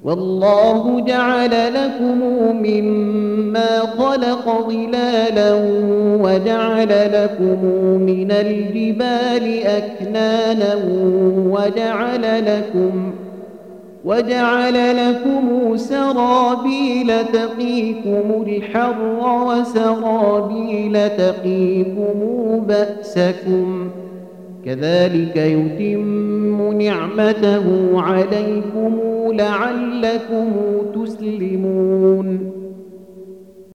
والله جعل لكم مما خلق ظلالا وجعل لكم من الجبال أكنانا وجعل لكم سرابيل تقيكم الحر وسرابيل تقيكم بأسكم كذلك يتم نعمته عليكم لعلكم تسلمون